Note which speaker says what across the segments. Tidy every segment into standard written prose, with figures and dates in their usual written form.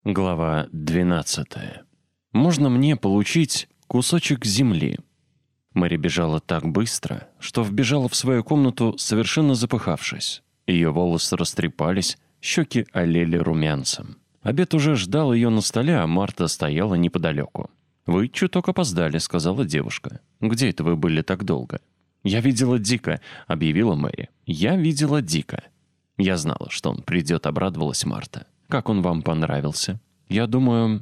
Speaker 1: Глава 12. «Можно мне получить кусочек земли?» Мэри бежала так быстро, что вбежала в свою комнату, совершенно запыхавшись. Ее волосы растрепались, щеки олели румянцем. Обед уже ждал ее на столе, а Марта стояла неподалеку. «Вы чуток опоздали», — сказала девушка. «Где это вы были так долго?» «Я видела Дика», — объявила Мэри. «Я видела Дика». «Я знала, что он придет», — обрадовалась Марта. «Как он вам понравился?» «Я думаю,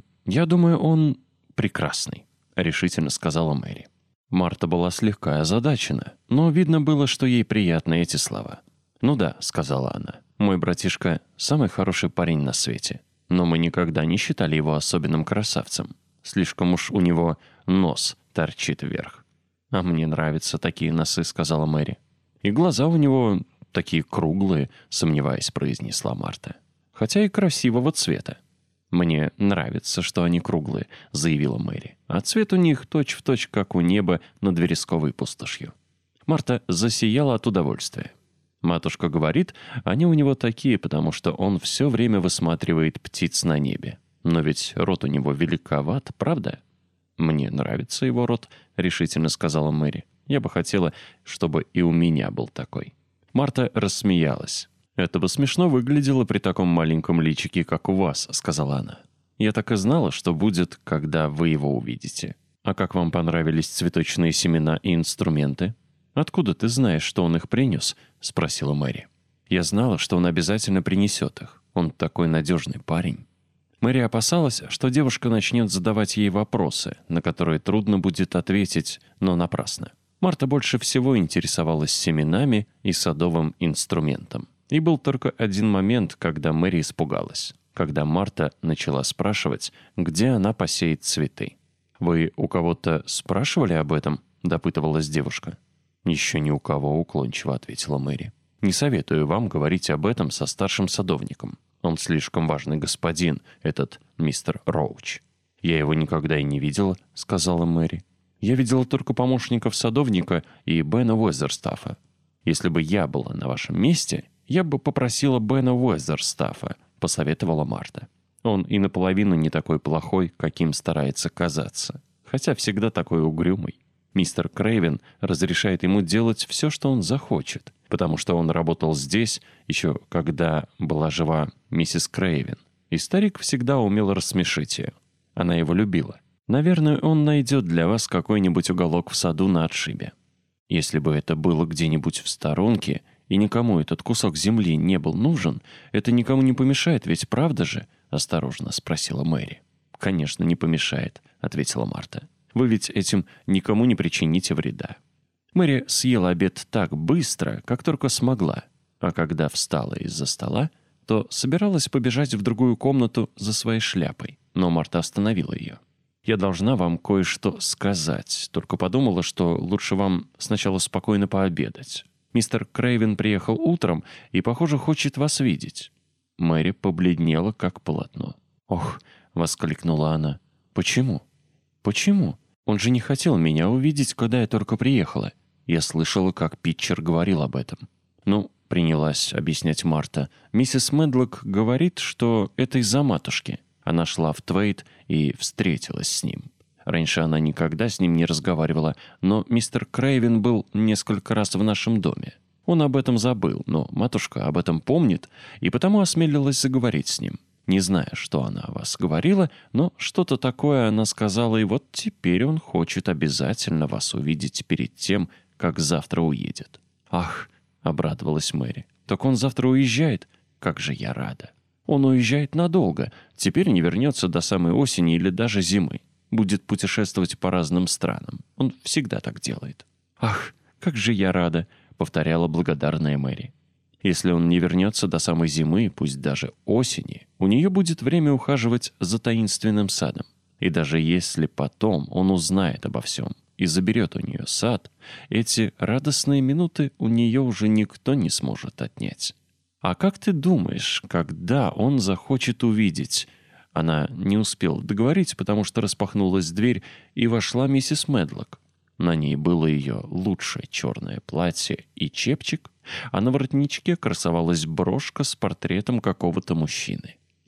Speaker 1: он прекрасный», — решительно сказала Мэри. Марта была слегка озадачена, но видно было, что ей приятны эти слова. «Ну да», — сказала она, — «мой братишка — самый хороший парень на свете. Но мы никогда не считали его особенным красавцем. Слишком уж у него нос торчит вверх». «А мне нравятся такие носы», — сказала Мэри. «И глаза у него такие круглые», — сомневаясь, произнесла Марта. «Хотя и красивого цвета». «Мне нравится, что они круглые», — заявила Мэри. «А цвет у них точь-в-точь, как у неба над вересковой пустошью». Марта засияла от удовольствия. «Матушка говорит, они у него такие, потому что он все время высматривает птиц на небе. Но ведь рот у него великоват, правда?» «Мне нравится его рот», — решительно сказала Мэри. «Я бы хотела, чтобы и у меня был такой». Марта рассмеялась. «Это бы смешно выглядело при таком маленьком личике, как у вас», — сказала она. «Я так и знала, что будет, когда вы его увидите. А как вам понравились цветочные семена и инструменты?» «Откуда ты знаешь, что он их принес?» — спросила Мэри. «Я знала, что он обязательно принесет их. Он такой надежный парень». Мэри опасалась, что девушка начнет задавать ей вопросы, на которые трудно будет ответить, но напрасно. Марта больше всего интересовалась семенами и садовым инструментом. И был только один момент, когда Мэри испугалась. Когда Марта начала спрашивать, где она посеет цветы. «Вы у кого-то спрашивали об этом?» – допытывалась девушка. «Еще ни у кого», – уклончиво ответила Мэри. «Не советую вам говорить об этом со старшим садовником. Он слишком важный господин, этот мистер Роуч». «Я его никогда и не видела», – сказала Мэри. «Я видела только помощников садовника и Бена Уэзерстаффа. Если бы я была на вашем месте, я бы попросила Бена Уэзерстаффа», — посоветовала Марта. «Он и наполовину не такой плохой, каким старается казаться. Хотя всегда такой угрюмый. Мистер Крейвен разрешает ему делать все, что он захочет, потому что он работал здесь, еще когда была жива миссис Крейвен. И старик всегда умел рассмешить ее. Она его любила. Наверное, он найдет для вас какой-нибудь уголок в саду на отшибе. Если бы это было где-нибудь в сторонке, и никому этот кусок земли не был нужен, это никому не помешает, ведь правда же?» — осторожно спросила Мэри. «Конечно, не помешает», — ответила Марта. «Вы ведь этим никому не причините вреда». Мэри съела обед так быстро, как только смогла, а когда встала из-за стола, то собиралась побежать в другую комнату за своей шляпой, но Марта остановила ее. «Я должна вам кое-что сказать, только подумала, что лучше вам сначала спокойно пообедать. Мистер Крейвен приехал утром и, похоже, хочет вас видеть». Мэри побледнела, как полотно. «Ох!» — воскликнула она. «Почему? Почему? Он же не хотел меня увидеть, когда я только приехала. Я слышала, как Питчер говорил об этом». «Ну, — принялась объяснять Марта, — миссис Медлок говорит, что это из-за матушки. Она шла в Твейт и встретилась с ним. Раньше она никогда с ним не разговаривала, но мистер Крейвен был несколько раз в нашем доме. Он об этом забыл, но матушка об этом помнит, и потому осмелилась заговорить с ним. Не зная, что она о вас говорила, но что-то такое она сказала, и вот теперь он хочет обязательно вас увидеть перед тем, как завтра уедет». «Ах!» — обрадовалась Мэри. «Так он завтра уезжает? Как же я рада! Он уезжает надолго, теперь не вернется до самой осени или даже зимы. Будет путешествовать по разным странам. Он всегда так делает». «Ах, как же я рада!» — повторяла благодарная Мэри. «Если он не вернется до самой зимы, пусть даже осени, у нее будет время ухаживать за таинственным садом. И даже если потом он узнает обо всем и заберет у нее сад, эти радостные минуты у нее уже никто не сможет отнять. А как ты думаешь, когда он захочет увидеть?» Она не успела договорить, потому что распахнулась дверь, и вошла миссис Медлок. На ней было ее лучшее черное платье и чепчик, а на воротничке красовалась брошка с портретом какого-то мужчины.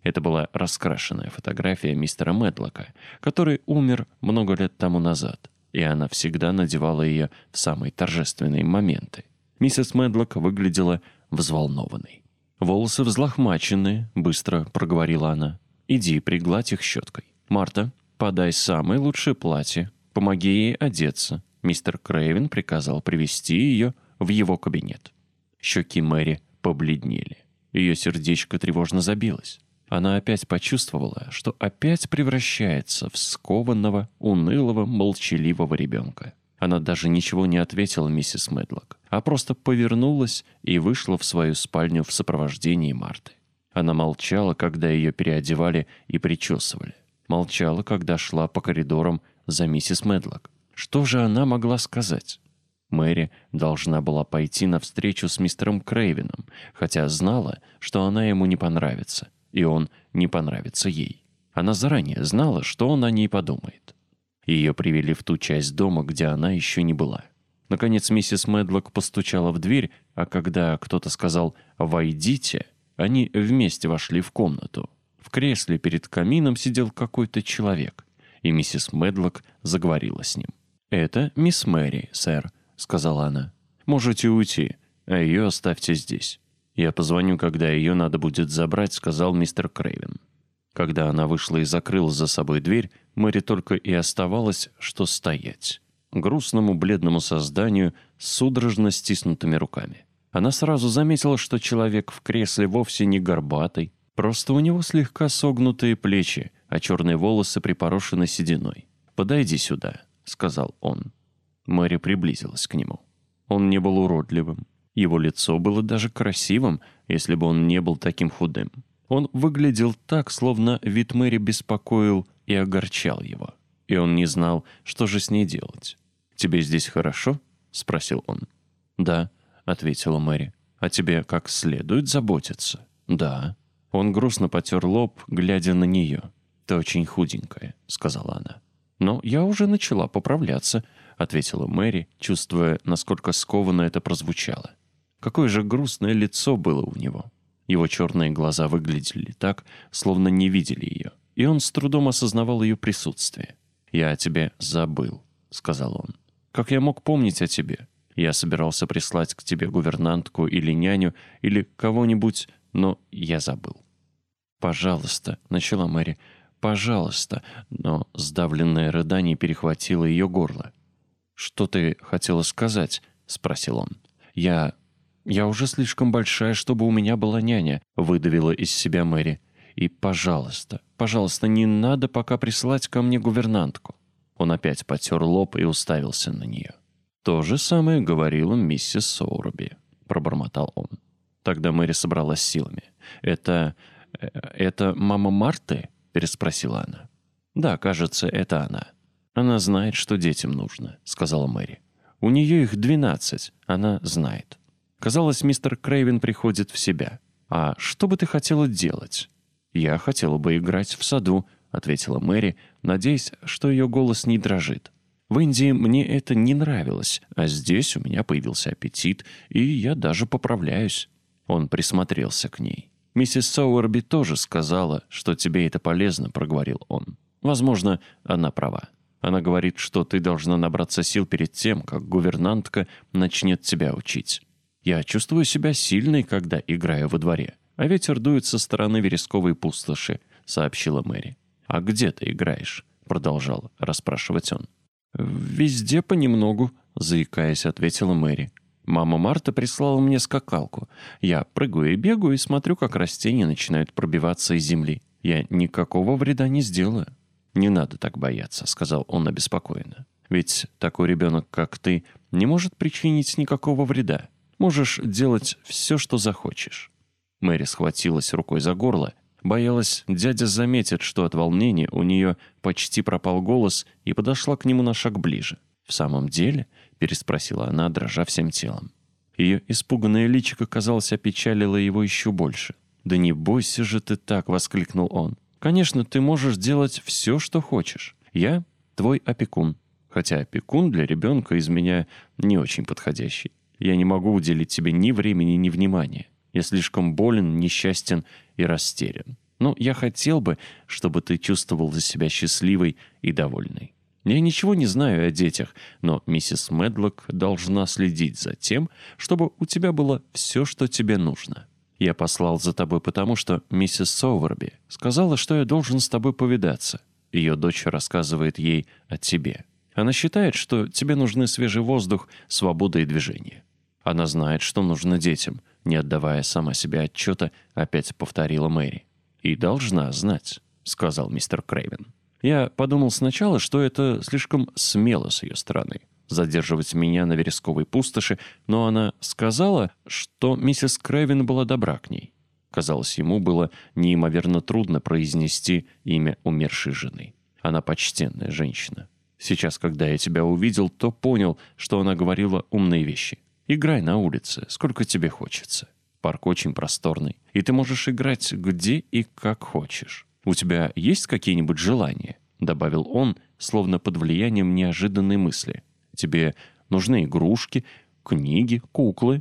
Speaker 1: Это была раскрашенная фотография мистера Медлока, который умер много лет тому назад, и она всегда надевала ее в самые торжественные моменты. Миссис Медлок выглядела взволнованной. «Волосы взлохмаченные», — быстро проговорила она. «Иди, пригладь их щеткой. Марта, подай самое лучшее платье. Помоги ей одеться». Мистер Крейвен приказал привести ее в его кабинет. Щеки Мэри побледнели. Ее сердечко тревожно забилось. Она опять почувствовала, что опять превращается в скованного, унылого, молчаливого ребенка. Она даже ничего не ответила миссис Медлок, а просто повернулась и вышла в свою спальню в сопровождении Марты. Она молчала, когда ее переодевали и причесывали. Молчала, когда шла по коридорам за миссис Медлок. Что же она могла сказать? Мэри должна была пойти навстречу с мистером Крейвеном, хотя знала, что она ему не понравится, и он не понравится ей. Она заранее знала, что он о ней подумает. Ее привели в ту часть дома, где она еще не была. Наконец миссис Медлок постучала в дверь, а когда кто-то сказал «войдите», они вместе вошли в комнату. В кресле перед камином сидел какой-то человек, и миссис Медлок заговорила с ним. «Это мисс Мэри, сэр», — сказала она. «Можете уйти, а ее оставьте здесь. Я позвоню, когда ее надо будет забрать», — сказал мистер Крейвен. Когда она вышла и закрыла за собой дверь, Мэри только и оставалось, что стоять. Грустному бледному созданию с судорожно стиснутыми руками. Она сразу заметила, что человек в кресле вовсе не горбатый, просто у него слегка согнутые плечи, а черные волосы припорошены сединой. «Подойди сюда», — сказал он. Мэри приблизилась к нему. Он не был уродливым. Его лицо было даже красивым, если бы он не был таким худым. Он выглядел так, словно вид Мэри беспокоил и огорчал его. И он не знал, что же с ней делать. «Тебе здесь хорошо?» — спросил он. «Да», — ответила Мэри. «А тебе как следует заботиться?» «Да». Он грустно потер лоб, глядя на нее. «Ты очень худенькая», — сказала она. «Но я уже начала поправляться», — ответила Мэри, чувствуя, насколько скованно это прозвучало. Какое же грустное лицо было у него. Его черные глаза выглядели так, словно не видели ее, и он с трудом осознавал ее присутствие. «Я о тебе забыл», — сказал он. «Как я мог помнить о тебе? Я собирался прислать к тебе гувернантку или няню, или кого-нибудь, но я забыл». «Пожалуйста», — начала Мэри, — «пожалуйста», но сдавленное рыдание перехватило ее горло. «Что ты хотела сказать?» — спросил он. «Я уже слишком большая, чтобы у меня была няня», — выдавила из себя Мэри. «И, пожалуйста, пожалуйста, не надо пока присылать ко мне гувернантку». Он опять потер лоб и уставился на нее. «То же самое говорила миссис Соурби», — пробормотал он. Тогда Мэри собралась силами. «Это мама Марты?» — переспросила она. «Да, кажется, это она». «Она знает, что детям нужно», — сказала Мэри. «У нее их 12, она знает». Казалось, мистер Крейвен приходит в себя. «А что бы ты хотела делать?» «Я хотела бы играть в саду», — ответила Мэри, надеясь, что ее голос не дрожит. «В Индии мне это не нравилось, а здесь у меня появился аппетит, и я даже поправляюсь». Он присмотрелся к ней. «Миссис Соуэрби тоже сказала, что тебе это полезно», — проговорил он. «Возможно, она права. Она говорит, что ты должна набраться сил перед тем, как гувернантка начнет тебя учить. Я чувствую себя сильной, когда играю во дворе, а ветер дует со стороны вересковой пустоши», — сообщила Мэри. «А где ты играешь?» — продолжал расспрашивать он. «Везде понемногу», — заикаясь, ответила Мэри. «Мама Марта прислала мне скакалку. Я прыгаю и бегаю и смотрю, как растения начинают пробиваться из земли. Я никакого вреда не сделаю». «Не надо так бояться», — сказал он обеспокоенно. «Ведь такой ребенок, как ты, не может причинить никакого вреда. Можешь делать все, что захочешь». Мэри схватилась рукой за горло, боялась, дядя заметит, что от волнения у нее почти пропал голос, и подошла к нему на шаг ближе. «В самом деле?» — переспросила она, дрожа всем телом. Ее испуганное личико, казалось, опечалило его еще больше. «Да не бойся же ты так!» — воскликнул он. «Конечно, ты можешь делать все, что хочешь. Я твой опекун. Хотя опекун для ребенка из меня не очень подходящий. Я не могу уделить тебе ни времени, ни внимания. Я слишком болен, несчастен и растерян. Но я хотел бы, чтобы ты чувствовал себя счастливой и довольной. Я ничего не знаю о детях, но миссис Медлок должна следить за тем, чтобы у тебя было все, что тебе нужно. Я послал за тобой потому, что миссис Соуэрби сказала, что я должен с тобой повидаться. Ее дочь рассказывает ей о тебе. Она считает, что тебе нужны свежий воздух, свобода и движение. Она знает, что нужно детям, не отдавая сама себе отчета, опять повторила Мэри. «И должна знать», — сказал мистер Крейвен. Я подумал сначала, что это слишком смело с ее стороны — задерживать меня на вересковой пустоши, но она сказала, что миссис Крейвен была добра к ней. Казалось, ему было неимоверно трудно произнести имя умершей жены. Она почтенная женщина. Сейчас, когда я тебя увидел, то понял, что она говорила умные вещи. Играй на улице, сколько тебе хочется. Парк очень просторный, и ты можешь играть где и как хочешь. «У тебя есть какие-нибудь желания?» — добавил он, словно под влиянием неожиданной мысли. «Тебе нужны игрушки, книги, куклы?»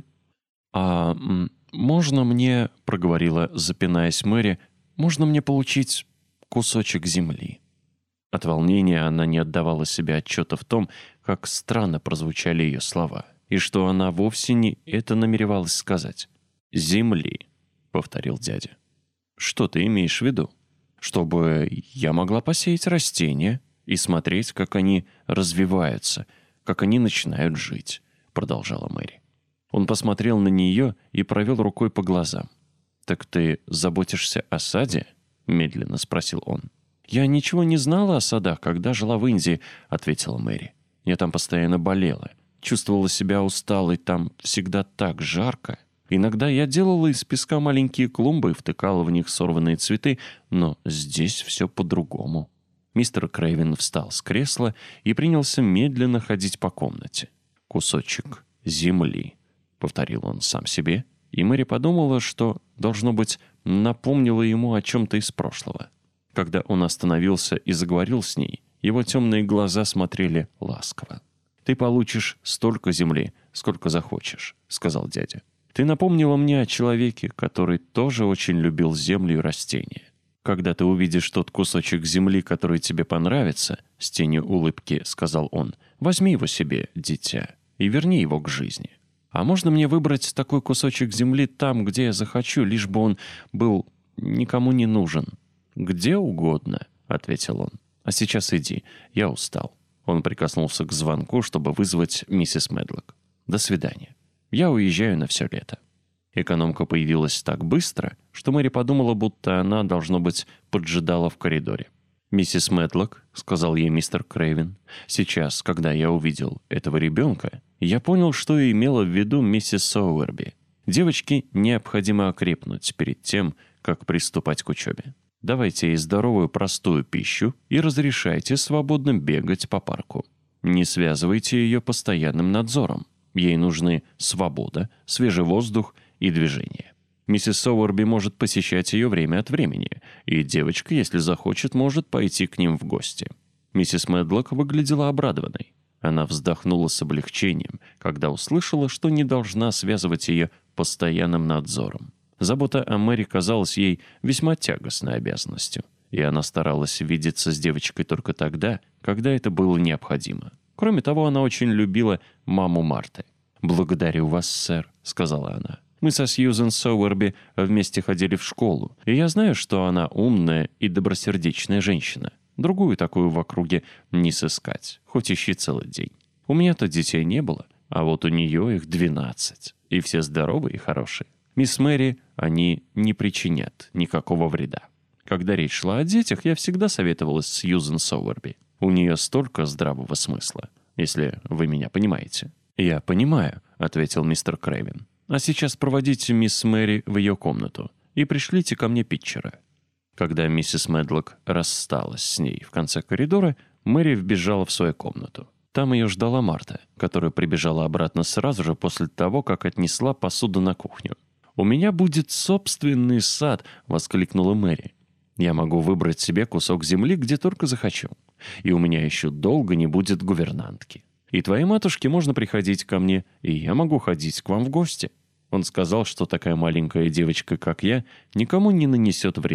Speaker 1: «Можно мне, — проговорила, запинаясь Мэри, — можно мне получить кусочек земли?» От волнения она не отдавала себе отчета в том, как странно прозвучали ее слова, и что она вовсе не это намеревалась сказать. «Земли», — повторил дядя. «Что ты имеешь в виду?» «Чтобы я могла посеять растения и смотреть, как они развиваются, как они начинают жить», — продолжала Мэри. Он посмотрел на нее и провел рукой по глазам. «Так ты заботишься о саде?» — медленно спросил он. «Я ничего не знала о садах, когда жила в Индии», — ответила Мэри. «Я там постоянно болела, чувствовала себя усталой, там всегда так жарко. Иногда я делала из песка маленькие клумбы и втыкала в них сорванные цветы, но здесь все по-другому». Мистер Крейвен встал с кресла и принялся медленно ходить по комнате. «Кусочек земли», — повторил он сам себе, и Мэри подумала, что, должно быть, напомнило ему о чем-то из прошлого. Когда он остановился и заговорил с ней, его темные глаза смотрели ласково. «Ты получишь столько земли, сколько захочешь», — сказал дядя. «Ты напомнила мне о человеке, который тоже очень любил землю и растения. Когда ты увидишь тот кусочек земли, который тебе понравится, — с тенью улыбки сказал он, — возьми его себе, дитя, и верни его к жизни. А можно мне выбрать такой кусочек земли там, где я захочу, лишь бы он был никому не нужен?» «Где угодно», — ответил он. «А сейчас иди, я устал». Он прикоснулся к звонку, чтобы вызвать миссис Медлок. «До свидания. Я уезжаю на все лето». Экономка появилась так быстро, что Мэри подумала, будто она, должно быть, поджидала в коридоре. «Миссис Медлок», — сказал ей мистер Крейвен, — «сейчас, когда я увидел этого ребенка, я понял, что имела в виду миссис Соуэрби. Девочке необходимо окрепнуть перед тем, как приступать к учебе. Давайте ей здоровую простую пищу и разрешайте свободно бегать по парку. Не связывайте ее постоянным надзором. Ей нужны свобода, свежий воздух и движение. Миссис Соуэрби может посещать ее время от времени, и девочка, если захочет, может пойти к ним в гости». Миссис Медлок выглядела обрадованной. Она вздохнула с облегчением, когда услышала, что не должна связывать ее постоянным надзором. Забота о Мэри казалась ей весьма тягостной обязанностью, и она старалась видеться с девочкой только тогда, когда это было необходимо. Кроме того, она очень любила маму Марты. «Благодарю вас, сэр», — сказала она. «Мы со Сьюзен Соуэрби вместе ходили в школу, и я знаю, что она умная и добросердечная женщина. Другую такую в округе не сыскать, хоть ищи целый день. У меня-то детей не было, а вот у нее их 12, и все здоровые и хорошие. Мисс Мэри они не причинят никакого вреда. Когда речь шла о детях, я всегда советовалась с Сьюзен Соуэрби. У нее столько здравого смысла, если вы меня понимаете». «Я понимаю», — ответил мистер Крейвен. «А сейчас проводите мисс Мэри в ее комнату и пришлите ко мне питчера». Когда миссис Медлок рассталась с ней в конце коридора, Мэри вбежала в свою комнату. Там ее ждала Марта, которая прибежала обратно сразу же после того, как отнесла посуду на кухню. «У меня будет собственный сад!» — воскликнула Мэри. «Я могу выбрать себе кусок земли, где только захочу. И у меня еще долго не будет гувернантки. И твоей матушке можно приходить ко мне, и я могу ходить к вам в гости». Он сказал, что такая маленькая девочка, как я, никому не нанесет вреда.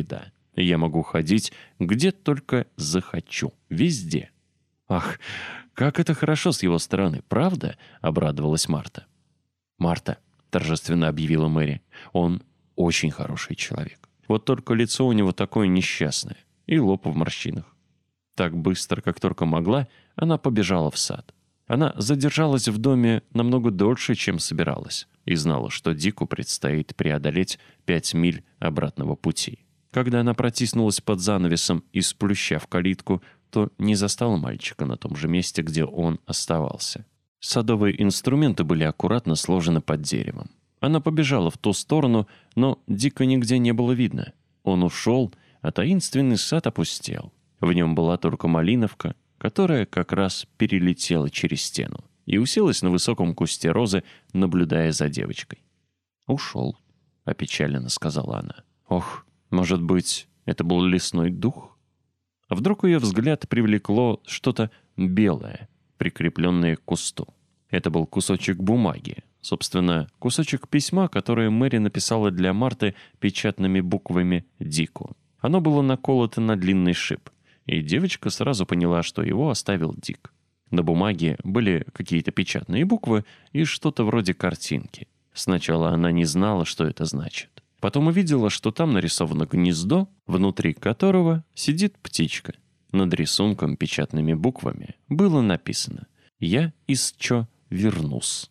Speaker 1: Я могу ходить где только захочу. Везде». «Ах, как это хорошо с его стороны, правда?» — обрадовалась Марта. «Марта», — торжественно объявила Мэри, — «он очень хороший человек. Вот только лицо у него такое несчастное и лоб в морщинах». Так быстро, как только могла, она побежала в сад. Она задержалась в доме намного дольше, чем собиралась, и знала, что Дику предстоит преодолеть 5 миль обратного пути. Когда она протиснулась под занавесом из плюща в калитку, то не застала мальчика на том же месте, где он оставался. Садовые инструменты были аккуратно сложены под деревом. Она побежала в ту сторону, но Дика нигде не было видно. Он ушел, а таинственный сад опустел. В нем была только малиновка, которая как раз перелетела через стену и уселась на высоком кусте розы, наблюдая за девочкой. «Ушел», — опечаленно сказала она. «Ох, может быть, это был лесной дух?» А вдруг ее взгляд привлекло что-то белое, прикрепленное к кусту. Это был кусочек бумаги, собственно, кусочек письма, которое Мэри написала для Марты печатными буквами «Дику». Оно было наколото на длинный шип, и девочка сразу поняла, что его оставил Дик. На бумаге были какие-то печатные буквы и что-то вроде картинки. Сначала она не знала, что это значит. Потом увидела, что там нарисовано гнездо, внутри которого сидит птичка. Над рисунком печатными буквами было написано «Я из Чо вернусь».